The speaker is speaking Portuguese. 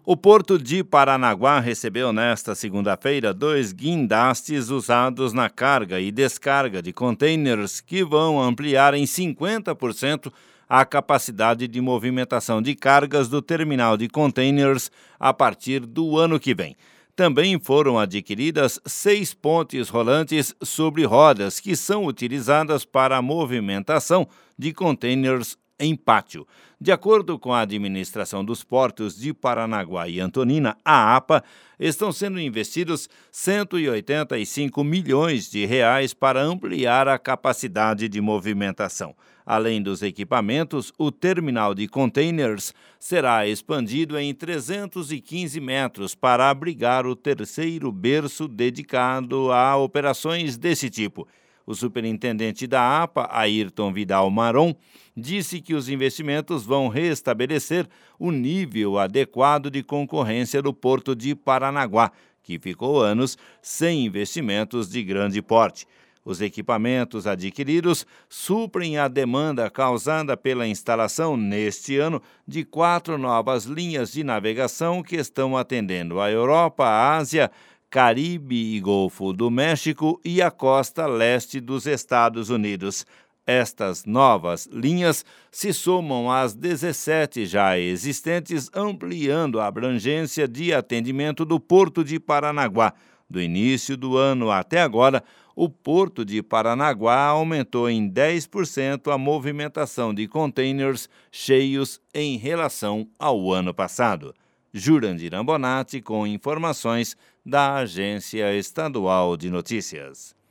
O Porto de Paranaguá recebeu nesta segunda-feira 2 guindastes usados na carga e descarga de contêineres que vão ampliar em 50% a capacidade de movimentação de cargas do terminal de contêineres a partir do ano que vem. Também foram adquiridas 6 pontes rolantes sobre rodas que são utilizadas para a movimentação de contêineres em pátio. De acordo com a administração dos portos de Paranaguá e Antonina, a APA, estão sendo investidos R$ 185 milhões para ampliar a capacidade de movimentação. Além dos equipamentos, o terminal de containers será expandido em 315 metros para abrigar o terceiro berço dedicado a operações desse tipo. O superintendente da APA, Ayrton Vidal Maron, disse que os investimentos vão restabelecer o nível adequado de concorrência do Porto de Paranaguá, que ficou anos sem investimentos de grande porte. Os equipamentos adquiridos suprem a demanda causada pela instalação neste ano de 4 novas linhas de navegação que estão atendendo a Europa, a Ásia, Caribe e Golfo do México e a costa leste dos Estados Unidos. Estas novas linhas se somam às 17 já existentes, ampliando a abrangência de atendimento do Porto de Paranaguá. Do início do ano até agora, o Porto de Paranaguá aumentou em 10% a movimentação de contêineres cheios em relação ao ano passado. Jurandir Ambonati com informações da Agência Estadual de Notícias.